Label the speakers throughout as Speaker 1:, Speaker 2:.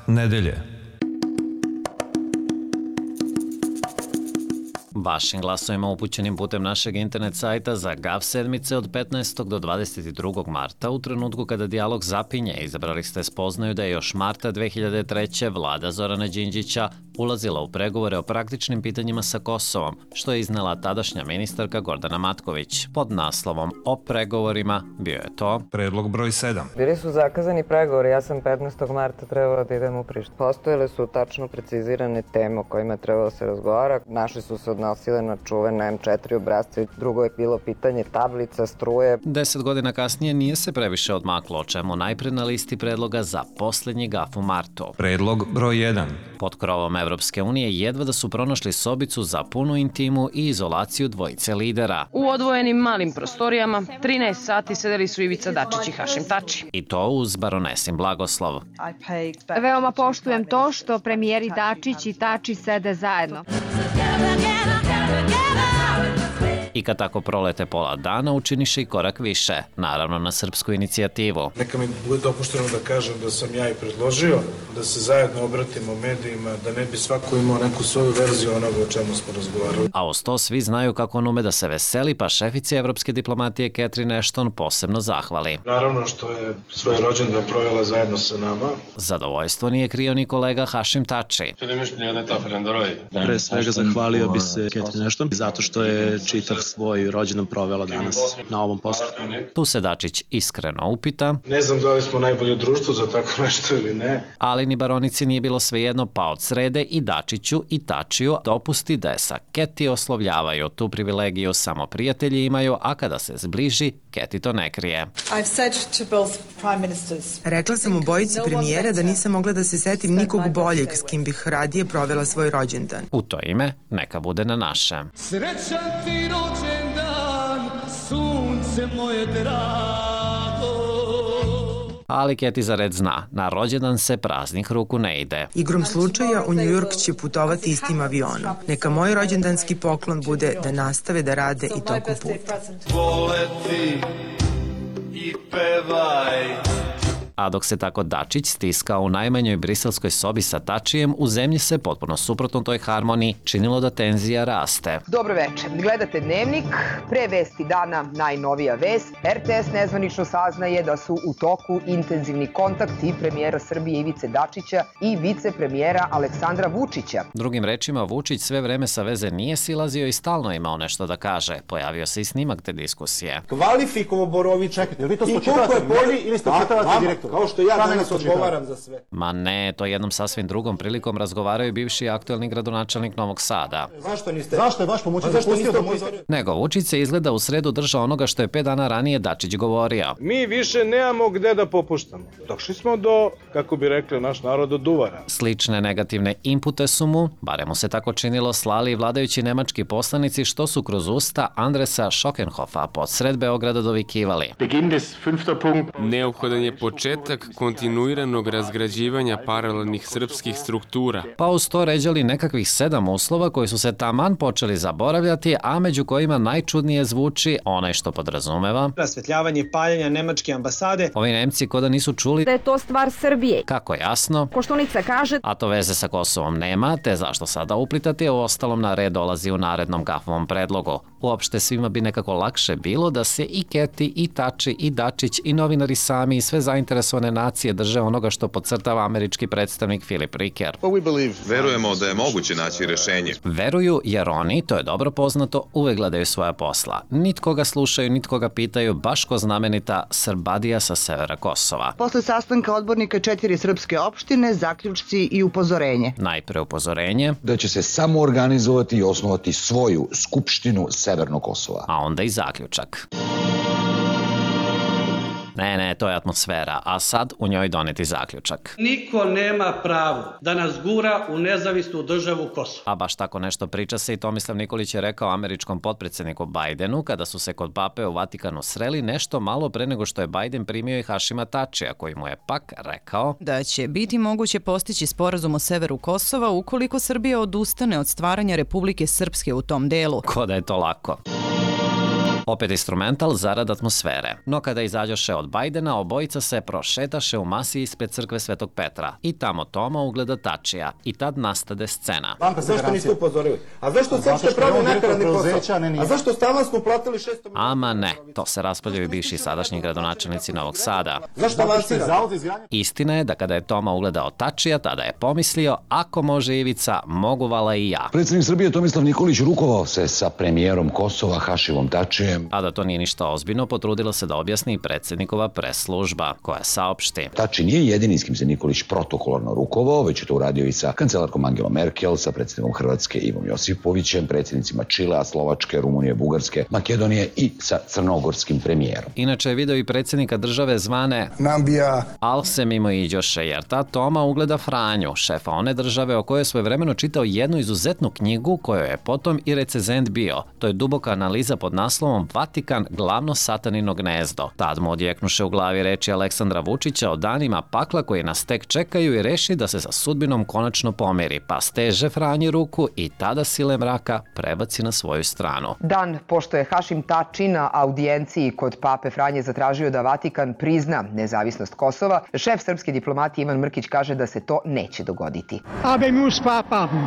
Speaker 1: nedelje.
Speaker 2: Vašim glasovima upućenim putem našeg internet sajta za GAV sedmice od 15. do 22. marta, u trenutku kada dijalog zapinje, izabrali ste spoznaju da je još marta 2003. vlada Zorana Đinđića ulazila u pregovore o praktičnim pitanjima sa Kosovom, što je iznela tadašnja ministarka Gordana Matković. Pod naslovom o pregovorima bio je to
Speaker 1: Predlog broj 7.
Speaker 3: Bili su zakazani pregovori, ja sam 15. marta trebala da idem u Prištinu. Postojele su tačno precizirane teme o kojima je trebalo da se razgovara. Naše su se odnosile na čuvene M4 obrasce, drugo je bilo pitanje tablica, struje.
Speaker 2: 10 godina kasnije nije se previše odmaklo, o čemu najpre na listi predloga za posljednji GAF u martu.
Speaker 1: Predlog broj 1.
Speaker 2: Pod krovom Evropske unije jedva da su pronašli sobicu za punu intimu i izolaciju dvojice lidera.
Speaker 4: U odvojenim malim prostorijama 13 sati sedeli su Ivica Dačić i Hašim Tači.
Speaker 2: I to uz baronesin blagoslov.
Speaker 5: Veoma poštujem to što premijeri Dačić i Tači sede zajedno.
Speaker 2: I kad tako prolete pola dana, učiniše i korak više, naravno na srpsku inicijativu.
Speaker 6: Neka mi bude dopušteno da kažem da sam ja i predložio da se zajedno obratimo medijima, da ne bi svako imao neku svoju verziju onoga o čemu smo razgovarali.
Speaker 2: A uz to svi znaju kako on ume da se veseli, pa šefici evropske diplomatije Catherine Ashton posebno zahvali.
Speaker 6: Naravno što je svoje rođendan provela zajedno sa nama.
Speaker 2: Zadovoljstvo nije krio ni kolega Hašim Tači.
Speaker 7: Pre svega zahvalio bi se Catherine Ashton zato što je čitav svoj rođendan provela danas na ovom poslu.
Speaker 2: Tu se Dačić iskreno upita.
Speaker 6: Ne znam da li smo najbolje društvo za tako nešto ili ne.
Speaker 2: Ali ni baronici nije bilo svejedno, pa od srede i Dačiću i Tačiju dopusti da je sa Keti oslovljavaju. Tu privilegiju samo prijatelji imaju, a kada se zbliži, Keti to ne krije.
Speaker 8: Rekla sam obojici premijera da nisam mogla da se setim nikog boljeg s kim bih radije provela svoj rođendan.
Speaker 2: U to ime, neka bude na naše.
Speaker 9: Srećan ti rođendan, sunce moje drago.
Speaker 2: Ali Keti za red zna, na rođendan se praznih ruku ne ide.
Speaker 8: Igrom slučaja u New York će putovati istim avionom. Neka moj rođendanski poklon bude da nastave da rade i tokom puta.
Speaker 9: Poleti i pevaj.
Speaker 2: A dok se tako Dačić stiskao u najmanjoj briselskoj sobi sa Tačijem, u zemlji se potpuno suprotno toj harmoniji činilo da tenzija raste.
Speaker 10: Dobro večer, gledate Dnevnik, pre vesti dana najnovija vest. RTS nezvanično saznaje da su u toku intenzivni kontakti premijera Srbije Ivice Dačića i vicepremijera Aleksandra Vučića.
Speaker 2: Drugim rečima, Vučić sve vreme sa veze nije silazio i stalno imao nešto da kaže. Pojavio se i snimak te diskusije.
Speaker 11: Kvalifikovo Borović, čekajte, ili vi to spočitavate meni ili spočitavate direktor? Kao što ja danas odgovaram za sve.
Speaker 2: Ma ne, to jednom sasvim drugom prilikom razgovaraju bivši i aktuelni gradonačelnik Novog Sada.
Speaker 11: Zašto je vaš pomoćnik pustio da moj...
Speaker 2: Nego, Vučić se izgleda u sredu držao onoga što je 5 dana ranije Dačić govorio.
Speaker 6: Mi više nemamo gde da popuštamo. Došli smo do, kako bi rekli naš narod, do duvara.
Speaker 2: Slične negativne impute su mu, barem mu se tako činilo, slali vladajući nemački poslanici što su kroz usta Andresa Schokenhofa pod sred Beograda dovikivali.
Speaker 12: Neophodan je početak kontinuiranog razgrađivanja paralelnih srpskih struktura.
Speaker 2: Pa uz to ređali nekakvih 7 uslova koji su se taman počeli zaboravljati, a među kojima najčudnije zvuči onaj što podrazumeva
Speaker 13: rasvetljavanje paljenja nemačke ambasade.
Speaker 2: Ovi Nemci ko da nisu čuli
Speaker 5: da je to stvar Srbije.
Speaker 2: Kako jasno?
Speaker 5: Koštunica kaže,
Speaker 2: a to veze sa Kosovom nema, te zašto sada uplitati, u ostalom na red dolazi u narednom GAF-ovom predlogu. Uopšte svima bi nekako lakše bilo da se i Keti, i Tači, i Dačić, i novinari sami i sve zainteresovane nacije drže onoga što podcrtava američki predstavnik Filip Riker.
Speaker 14: Verujemo da je moguće naći rešenje.
Speaker 2: Veruju jer oni, to je dobro poznato, uvek gledaju svoja posla. Nitko ga slušaju, nitko ga pitaju, baš ko znamenita Srbadija sa severa Kosova.
Speaker 15: Posle sastanka odbornika 4 srpske opštine, zaključci i upozorenje.
Speaker 2: Najpre upozorenje
Speaker 16: da će se samo organizovati i osnovati svoju skupštinu Severnog Kosova.
Speaker 2: A onda i zaključak. Ne, to je atmosfera, a sad u njoj doneti zaključak.
Speaker 13: Niko nema pravo da nas gura u nezavisnu državu Kosovo.
Speaker 2: A baš tako nešto priča se i Tomislav Nikolić je rekao američkom potpredsjedniku Bajdenu kada su se kod pape u Vatikanu sreli nešto malo pre nego što je Bajden primio i Hašima Tačija, koji mu je pak rekao
Speaker 17: da će biti moguće postići sporazum o severu Kosova ukoliko Srbija odustane od stvaranja Republike Srpske u tom delu.
Speaker 2: Ko da je to lako. Opet instrumental zarad atmosfere. No kada izađoše od Bajdena, obojica se prošetaše u masi ispred crkve Svetog Petra. I tamo Toma ugleda Tačija. I tad nastade scena.
Speaker 11: A zašto niste upozorili? A zašto sad ste pravili nakaradni posao? A zašto stalno smo platili 600 miliona?
Speaker 2: Ama ne, to se raspravljaju bivši i sadašnji gradonačelnici Novog Sada.
Speaker 11: Zašto lansira?
Speaker 2: Istina je da kada je Toma ugledao Tačija, tada je pomislio, ako može Ivica, mogu vala i ja.
Speaker 16: Predsjednik Srbije Tomislav Nikolić rukovao se sa premijerom Kosova Hašivom Tačijem.
Speaker 2: A da to nije ništa ozbiljno, potrudila se da objasni i predsjednikova press-služba, koja saopšti.
Speaker 16: Tači nije jedini s kim se Nikolić protokolarno rukovao, već je to uradio i sa kancelarkom Angelom Merkel, sa predsjednikom Hrvatske Ivom Josipovićem, predsjednicima Čilea, Slovačke, Rumunije, Bugarske, Makedonije i sa crnogorskim premijerom.
Speaker 2: Inače je video i predsjednika države zvane
Speaker 11: Nambija.
Speaker 2: Al se mimo iđoše, jer ta Toma ugleda Franju, šefa one države o kojoj je svojevremeno čitao jednu izuzetnu knjigu kojoj je potom i recenzent bio. To je duboka analiza pod naslovom Vatikan, glavno satanino gnezdo. Tad mu odjeknuše u glavi reči Aleksandra Vučića o danima pakla koji nas tek čekaju i reši da se sa sudbinom konačno pomiri, pa steže Franji ruku i tada sile mraka prebaci na svoju stranu.
Speaker 10: Dan pošto je Hašim Tači na audijenciji kod Pape Franje zatražio da Vatikan prizna nezavisnost Kosova, šef srpske diplomatije Ivan Mrkić kaže da se to neće dogoditi.
Speaker 13: Habemus papam!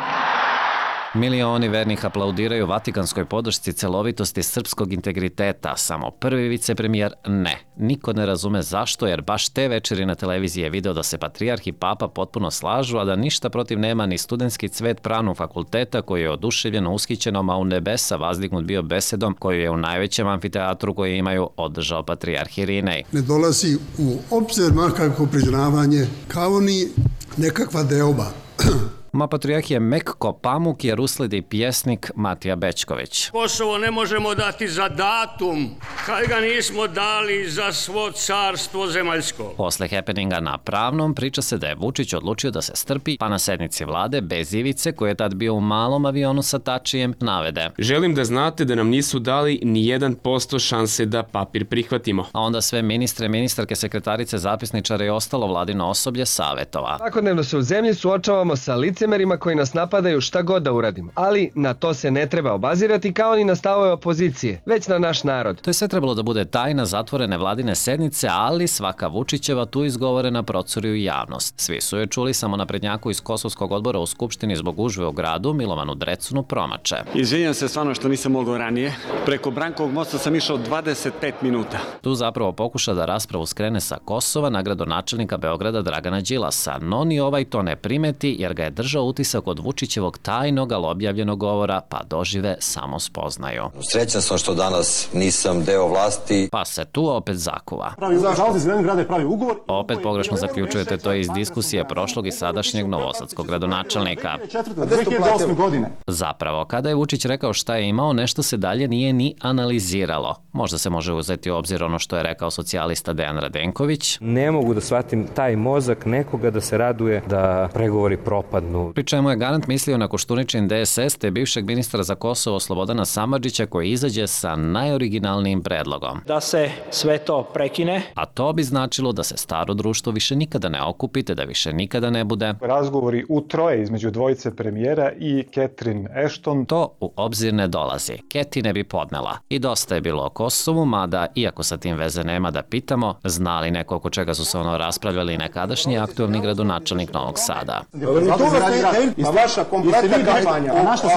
Speaker 2: Milioni vernih aplaudiraju vatikanskoj podršci celovitosti srpskog integriteta, samo prvi vicepremijer ne. Niko ne razume zašto, jer baš te večeri na televiziji je video da se patrijarh i papa potpuno slažu, a da ništa protiv nema ni studentski cvet pravnog fakulteta koji je oduševljeno ushićenom, a u nebesa vazdignut bio besedom koju je u najvećem amfiteatru koji imaju održao patrijarh Irinej.
Speaker 18: Ne dolazi u obzir makako priznavanje kao ni nekakva deoba.
Speaker 2: Ma patrijarh je mek ko pamuk jer usledi pjesnik Matija Bečković.
Speaker 9: Kosovo ne možemo dati za datum, kad ga nismo dali za svo carstvo zemaljsko.
Speaker 2: Posle happeninga na Pravnom priča se da je Vučić odlučio da se strpi, pa na sednici vlade bez Ivice, koji je tad bio u malom avionu sa Tačijem, navede.
Speaker 12: Želim da znate da nam nisu dali ni 1% šanse da papir prihvatimo.
Speaker 2: A onda sve ministre, ministarke, sekretarice, zapisničare i ostalo vladino osoblje savetova.
Speaker 19: Svakodnevno se u zemlji suočavamo sa licemerima koji nas napadaju šta god da uradimo. Ali na to se ne treba obazirati kao ni na stavove opozicije, već na naš narod.
Speaker 2: To je sve trebalo da bude tajna zatvorene vladine sednice, ali svaka Vučićeva tu izgovorena procuri u javnost. Svi su je čuli, samo naprednjaku iz Kosovskog odbora u Skupštini zbog gužve u gradu Milovanu Drecunu promače.
Speaker 20: Izvinjam se stvarno što nisam mogao ranije. Preko Brankovog mosta sam išao 25 minuta.
Speaker 2: Tu zapravo pokuša da raspravu skrene sa Kosova na gradonačelnika Beograda Dragana Đilasa, no ni ovaj to ne primeti jer ga je držao utisak od Vučićevog tajnog, ali objavljenog govora, pa dožive samo spoznaju.
Speaker 21: Srećan sam što danas nisam deo vlasti.
Speaker 2: Pa se tu opet zakuva. Opet pogrešno zaključujete to iz diskusije prošlog i sadašnjeg novosadskog gradonačelnika. Zapravo, kada je Vučić rekao šta je imao, nešto se dalje nije ni analiziralo. Možda se može uzeti u obzir ono što je rekao socijalista Dejan Radenković.
Speaker 22: Ne mogu da shvatim taj mozak nekoga da se raduje da pregovori propadnu.
Speaker 2: Pri čemu je garant mislio na Koštuničin DSS te bivšeg ministra za Kosovo Slobodana Samardžića koji izađe sa najoriginalnijim predlogom.
Speaker 23: Da se sve to prekine.
Speaker 2: A to bi značilo da se staro društvo više nikada ne okupite, da više nikada ne bude.
Speaker 24: Razgovori u troje između dvojice premijera i Catherine Ashton.
Speaker 2: To u obzir ne dolazi. Keti ne bi podnela. I dosta je bilo o Kosovu, mada, iako sa tim veze nema da pitamo, zna li neko oko čega su se ono raspravljali nekadašnji aktualni gradonačelnik Novog Sada.
Speaker 11: Vaša kompletna kampanja.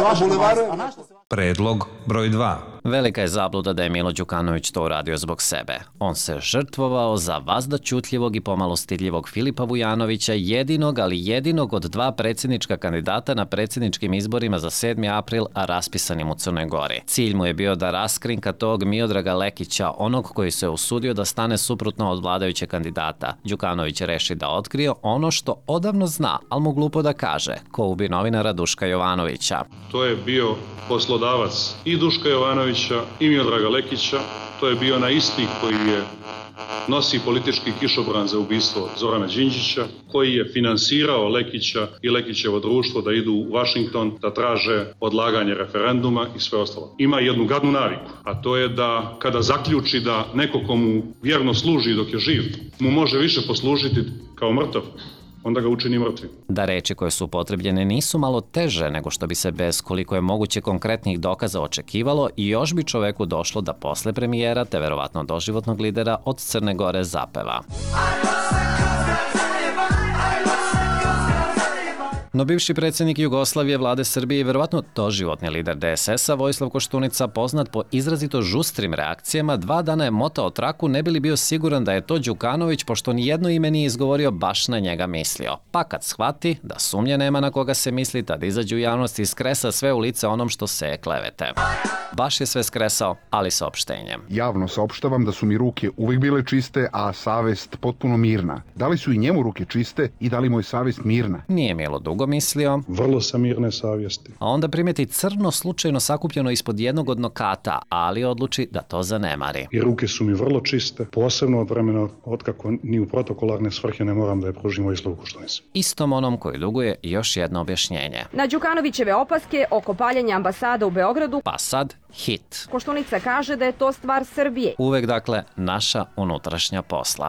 Speaker 1: Predlog broj 2.
Speaker 2: Velika je zabluda da je Milo Đukanović to uradio zbog sebe. On se žrtvovao za vazda ćutljivog i pomalo stidljivog Filipa Vujanovića, jedinog, ali jedinog od dva predsjednička kandidata na predsjedničkim izborima za 7. april, a raspisanim u Crnoj Gori. Cilj mu je bio da raskrinka tog Miodraga Lekića, onog koji se usudio da stane suprotno od vladajućeg kandidata. Đukanović reši da otkrije ono što odavno zna, ali mu glupo da kaže, ko ubi novinara Duška Jovanovića.
Speaker 25: To je bio poslodavac i Duška Jovanovića i Miodraga Lekića. To je bio na isti koji je nosi politički kišobran za ubistvo Zorana Đinđića, koji je finansirao Lekića i Lekićevo društvo da idu u Washington da traže odlaganje referenduma i sve ostalo. Ima jednu gadnu naviku, a to je da kada zaključi da neko komu vjerno služi dok je živ, mu može više poslužiti kao mrtav, onda ga učini mrtvim.
Speaker 2: Da reči koje su upotrebljene nisu malo teže nego što bi se bez koliko je moguće konkretnih dokaza očekivalo i još bi čoveku došlo da posle premijera te verovatno doživotnog lidera od Crne Gore zapeva. No bivši predsjednik Jugoslavije, vlade Srbije i verovatno doživotni lider DSS-a Vojislav Koštunica, poznat po izrazito žustrim reakcijama, 2 dana je motao traku ne bi li bio siguran da je to Đukanović, pošto nijedno ime nije izgovorio baš na njega mislio. Pa kad shvati da sumnje nema na koga se misli, tad izađe u javnost i skresa sve u lice onom što se klevete. Baš je sve skresao, ali saopštenjem.
Speaker 3: Javno saopštavam da su mi ruke uvijek bile čiste, a savest potpuno mirna. Da li su i njemu ruke čiste i da li mu je savest mirna?
Speaker 2: Nije Milo dugo mislio.
Speaker 25: Vrlo sam mirne savjesti.
Speaker 2: A onda primeti crno slučajno sakupljeno ispod jednog od nokata, ali odluči da to zanemari.
Speaker 25: I ruke su mi vrlo čiste, posebno od vremena otkako ni u protokolarne svrhe ne moram da je pružim Vojislavu Koštunici.
Speaker 2: Istom onom koji duguje još jedno objašnjenje.
Speaker 4: Na Đukanovićeve opaske oko paljenja ambasada u Beogradu.
Speaker 2: Pa sad hit.
Speaker 4: Koštunica kaže da je to stvar Srbije.
Speaker 2: Uvek dakle naša unutrašnja posla.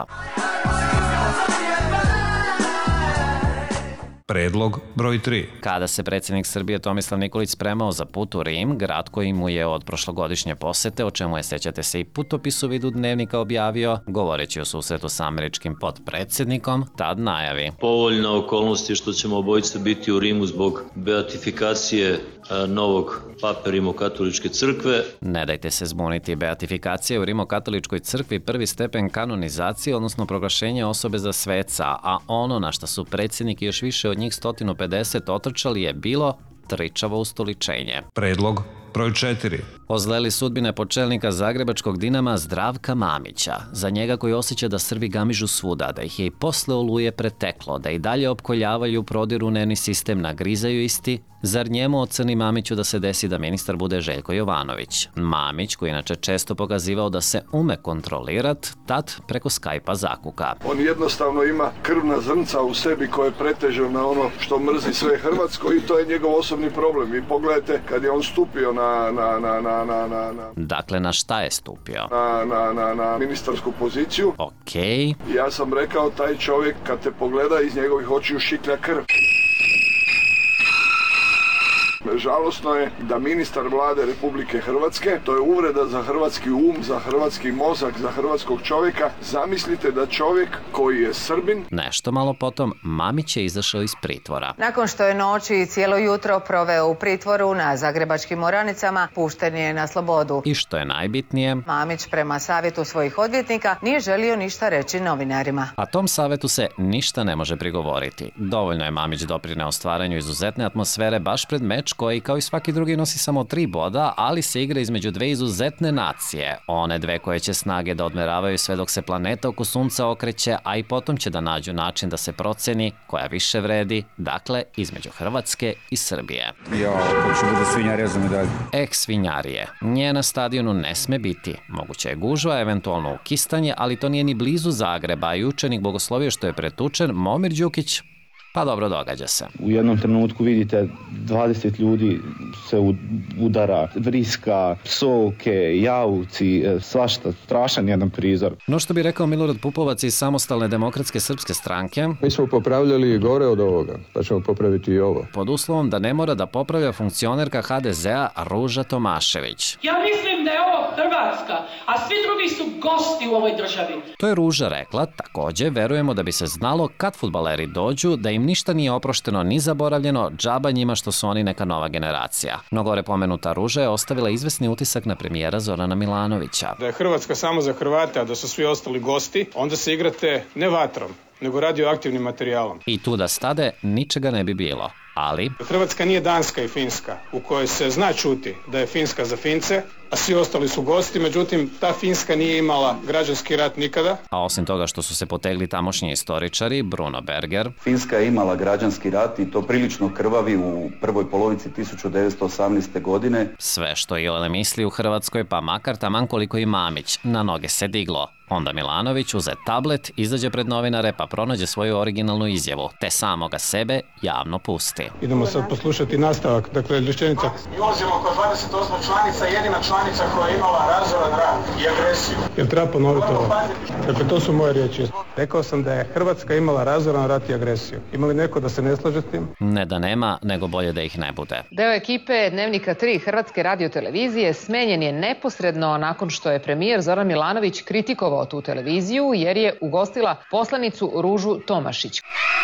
Speaker 1: Predlog broj 3.
Speaker 2: Kada se predsjednik Srbije Tomislav Nikolić spremao za put u Rim, grad koji mu je od prošlogodišnje posete, o čemu je, sećate se, i putopis u vidu dnevnika objavio, govoreći o susretu sa američkim potpredsjednikom, tad najavi.
Speaker 6: Povoljna okolnost je što ćemo obojica biti u Rimu zbog beatifikacije novog pape Rimokatoličke crkve.
Speaker 2: Ne dajte se zbuniti, beatifikacija u Rimokatoličkoj crkvi prvi stepen kanonizacije, odnosno proglašenje osobe za sveca, a ono na što su predsjednik i još više od njih 150 otrčali je bilo tričavo ustoličenje.
Speaker 1: Predlog broj 4.
Speaker 2: Ozleli sudbine počelnika zagrebačkog Dinama Zdravka Mamića. Za njega koji osjeća da Srbi gamižu svuda, da ih je i posle Oluje preteklo, da i dalje opkoljavaju, prodiru nervni sistem, nagrizaju isti, zar njemu od Crni Mamiću da se desi da ministar bude Željko Jovanović? Mamić, koji inače često pokazivao da se ume kontrolirat, tad preko Skype-a zakuka.
Speaker 7: On jednostavno ima krvna zrnca u sebi koje preteže na ono što mrzi sve Hrvatsko i to je njegov osobni problem. I pogledajte, kad je on stupio
Speaker 2: Dakle, na šta je stupio?
Speaker 7: Na ministarsku poziciju.
Speaker 2: Okej.
Speaker 7: Ja sam rekao, taj čovjek kad te pogleda iz njegovih očiju šiklja krv. Žalosno je da ministar vlade Republike Hrvatske, to je uvreda za hrvatski um, za hrvatski mozak, za hrvatskog čovjeka. Zamislite da čovjek koji je Srbin...
Speaker 2: Nešto malo potom, Mamić je izašao iz pritvora.
Speaker 8: Nakon što je noći i cijelo jutro proveo u pritvoru na zagrebačkim oranicama, pušten je na slobodu.
Speaker 2: I što je najbitnije...
Speaker 8: Mamić prema savjetu svojih odvjetnika nije želio ništa reći novinarima.
Speaker 2: A tom savjetu se ništa ne može prigovoriti. Dovoljno je Mamić doprineo stvaranju izuzetne atmosfere baš pred meč koji kao i svaki drugi nosi samo 3 boda, ali se igra između dve izuzetne nacije. One dve koje će snage da odmeravaju sve dok se planeta oko sunca okreće, a i potom će da nađu način da se proceni koja više vredi, dakle između Hrvatske i Srbije. Svinjarije. Nje na stadionu ne sme biti. Moguće je gužva, eventualno ukistanje, ali to nije ni blizu Zagreba i učenik bogoslovije što je pretučen, Momir Đukić, pa dobro, događa se.
Speaker 26: U jednom trenutku vidite 20 ljudi se udara, vriska, psovke, jauci, svašta, strašan jedan prizor.
Speaker 2: No što bi rekao Milorad Pupovac iz Samostalne demokratske srpske stranke,
Speaker 27: mi smo popravljali gore od ovoga, pa ćemo popraviti i ovo.
Speaker 2: Pod uslovom da ne mora da popravlja funkcionerka HDZ-a Ruža Tomašević.
Speaker 28: Ja mislim da je ovo Hrvatska, a svi drugi su gosti u ovoj državi.
Speaker 2: To je Ruža rekla. Takođe, verujemo da bi se znalo kad fudbaleri dođu, da im ništa nije oprošteno ni zaboravljeno, džaba njima što su oni neka nova generacija. No gore pomenuta Ruža je ostavila izvesni utisak na premijera Zorana Milanovića.
Speaker 29: Da je Hrvatska samo za Hrvate, a da su svi ostali gosti, onda se igrate ne vatrom, nego radioaktivnim materijalom.
Speaker 2: I tu da stade ničega ne bi bilo. Ali...
Speaker 29: Hrvatska nije Danska i Finska, u kojoj se zna čuti da je Finska za Fince, a svi ostali su gosti, međutim, ta Finska nije imala građanski rat nikada.
Speaker 2: A osim toga što su se potegli tamošnji istoričari, Bruno Berger.
Speaker 30: Finska je imala građanski rat i to prilično krvavi u prvoj polovici 1918. godine.
Speaker 2: Sve što Ilele misli u Hrvatskoj, pa makar taman koliko i Mamić, na noge se diglo. Onda Milanović uze tablet, izađe pred novinare pa pronađe svoju originalnu izjavu, te samoga sebe javno pusti.
Speaker 29: Idemo sad poslušati nastavak, dakle rečenica. Mi ulazimo oko 28 članica, jedina članica koja je imala razoran rat i agresiju. Jel treba ponoviti ovo? Dakle, to su moje riječi. Rekao sam da je Hrvatska imala razoran rat i agresiju. Ima li neko da se ne slaže s tim?
Speaker 2: Ne da nema, nego bolje da ih ne bude.
Speaker 5: Deo ekipe Dnevnika 3 Hrvatske radiotelevizije smenjen je neposredno nakon što je premijer Zoran Milanović kritikovao tu televiziju jer je ugostila poslanicu Ružu Tomašić.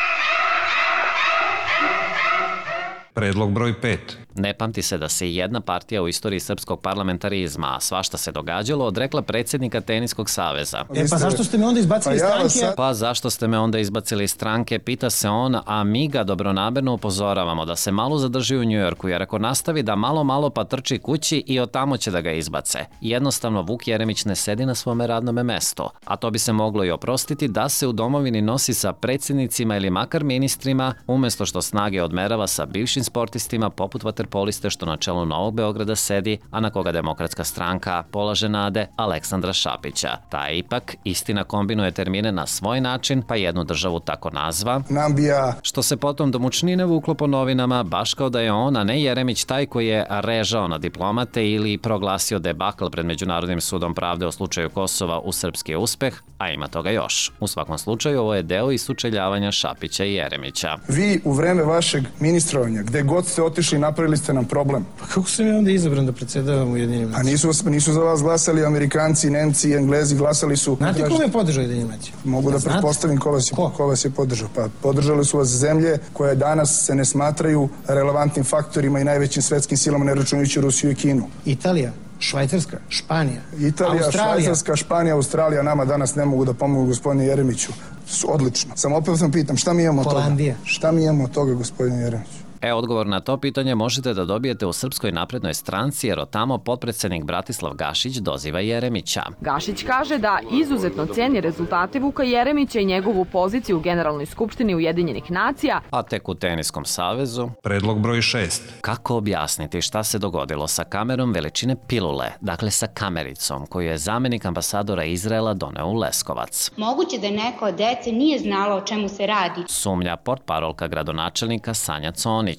Speaker 1: Predlog broj 5.
Speaker 2: Ne pamti se da se jedna partija u istoriji srpskog parlamentarizma, a svašta se događalo, odrekla predsjednika Teniskog saveza.
Speaker 11: Pa zašto ste me onda izbacili iz stranke?
Speaker 2: Pa zašto ste me onda izbacili iz stranke, pita se on, a mi ga dobronamerno upozoravamo da se malo zadrži u Njujorku, jer ako nastavi da malo pa trči kući i od tamo će da ga izbace. Jednostavno, Vuk Jeremić ne sedi na svome radnome mestu, a to bi se moglo i oprostiti da se u domovini nosi sa predsjednicima ili makar ministrima, umjesto što snage odmerava sa bivšim sportistima poput vaterpoliste što na čelu Novog Beograda sedi, a na koga Demokratska stranka polaže nade, Aleksandra Šapića. Taj ipak istina kombinuje termine na svoj način, pa jednu državu tako nazva, što se potom do mučnine vuklo po novinama, baš kao da je on, a ne Jeremić, taj koji je režao na diplomate ili proglasio debakl pred Međunarodnim sudom pravde o slučaju Kosova u srpski uspeh, a ima toga još. U svakom slučaju, ovo je deo i sučeljavanja Šapića i Jeremića.
Speaker 9: Vi u vreme vašeg ministrovanja, gde god ste otišli, napravili ste nam problem.
Speaker 11: Pa kako sam ja onda izabran da predsjedavam Ujedinjenim nacijama?
Speaker 9: Pa nisu za vas glasali Amerikanci, Nemci, Englezi, glasali su...
Speaker 11: Znate ko me podržao Ujedinjenim nacijama?
Speaker 9: Mogu da pretpostavim ko vas je podržao. Pa podržali su vas zemlje koje danas se ne smatraju relevantnim faktorima i najvećim svetskim silama, ne računajući Rusiju i Kinu.
Speaker 11: Italija, Švajcarska, Španija,
Speaker 9: Italija,
Speaker 11: Australija.
Speaker 9: Švajcarska, Španija, Australija nama danas ne mogu da pomogu gospodine Jeremiću. Odlično. Samo opet sam pitam, šta mi imamo od toga?
Speaker 11: Holandija.
Speaker 9: Šta mi imamo od toga, gospodine Jeremiću?
Speaker 2: Odgovor na to pitanje možete da dobijete u Srpskoj naprednoj stranci, jer od tamo potpredsjednik Bratislav Gašić doziva Jeremića.
Speaker 4: Gašić kaže da izuzetno cijeni rezultate Vuka Jeremića i njegovu poziciju u Generalnoj skupštini Ujedinjenih nacija.
Speaker 2: A tek u Teniskom savezu...
Speaker 1: Predlog broj 6.
Speaker 2: Kako objasniti šta se dogodilo sa kamerom veličine pilule, dakle sa kamericom, koju je zamjenik ambasadora Izraela doneo u Leskovac?
Speaker 10: Moguće da neko od dece nije znalo o čemu se radi.
Speaker 2: Sumnja portparolka gradonačelnika Sanja Conić.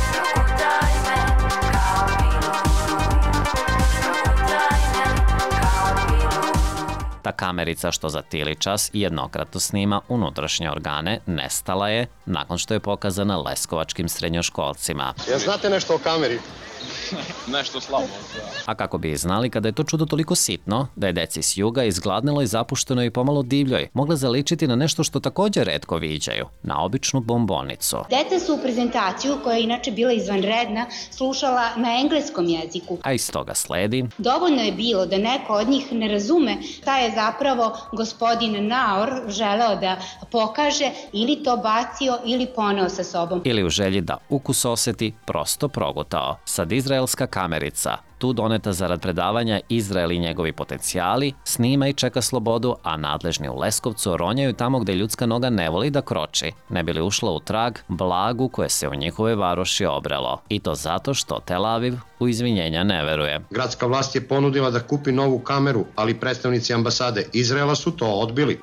Speaker 2: Ta kamerica što za tili čas jednokratno snima unutrašnje organe nestala je nakon što je pokazana leskovačkim srednjoškolcima.
Speaker 12: Ja znate nešto o kameri?
Speaker 13: Nešto slabo.
Speaker 2: A kako bi znali kada je to čudo toliko sitno, da je deci s juga izgladnilo i zapušteno i pomalo divljoj, mogla zaličiti na nešto što također retko viđaju, na običnu bombonicu.
Speaker 10: Deca su u prezentaciju, koja je inače bila izvanredna, slušala na engleskom jeziku.
Speaker 2: A iz toga sledi...
Speaker 10: Dovoljno je bilo da neko od njih ne razume šta je zapravo gospodin Naor želeo da pokaže, ili to bacio ili poneo sa sobom.
Speaker 2: Ili u želji da ukus oseti, prosto progutao. Sad izraelska kamerica, tu doneta zarad predavanja Izrael i njegovi potencijali, snima i čeka slobodu, a nadležni u Leskovcu ronjaju tamo gde ljudska noga ne voli da kroči, ne bi li ušla u trag blagu koje se u njihove varoši obrelo. I to zato što Tel Aviv u izvinjenja ne veruje.
Speaker 12: Gradska vlast je ponudila da kupi novu kameru, ali predstavnici ambasade Izraela su to odbili.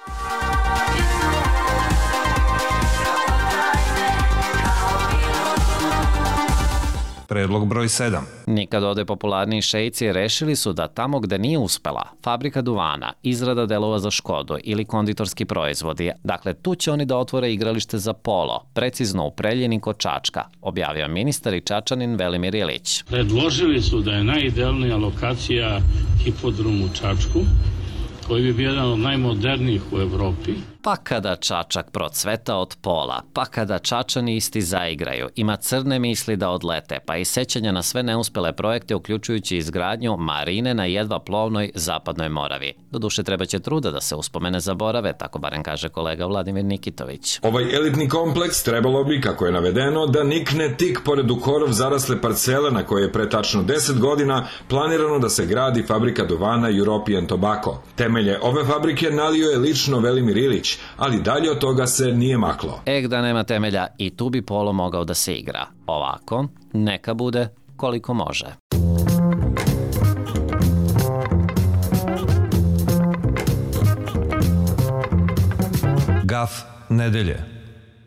Speaker 1: Predlog broj 7.
Speaker 2: Nikad ode popularniji šeici rešili su da tamo gde nije uspela fabrika duvana, izrada delova za Škodu ili konditorski proizvodi, dakle tu će oni da otvore igralište za polo, precizno u Preljini kod Čačka, objavio ministar i Čačanin Velimir Ilić.
Speaker 14: Predložili su da je najidealnija lokacija hipodrom u Čačku, koji bi bio jedan od najmodernijih u Evropi.
Speaker 2: Pa kada Čačak procveta od pola, pa kada Čačani isti zaigraju, ima crne misli da odlete, pa i sećanja na sve neuspele projekte, uključujući izgradnju marine na jedva plovnoj Zapadnoj Moravi. Doduše treba će truda da se uspomene zaborave, tako barem kaže kolega Vladimir Nikitović.
Speaker 15: Ovaj elitni kompleks trebalo bi, kako je navedeno, da nikne tik pored u korov zarasle parcele na koje je pre tačno 10 godina planirano da se gradi fabrika duvana European Tobacco. Temelje ove fabrike nalio je lično Velimir Ilić, ali dalje od toga se nije maklo.
Speaker 2: Da nema temelja i tu bi polo mogao da se igra. Ovako, neka bude koliko može.
Speaker 1: Graf nedelje.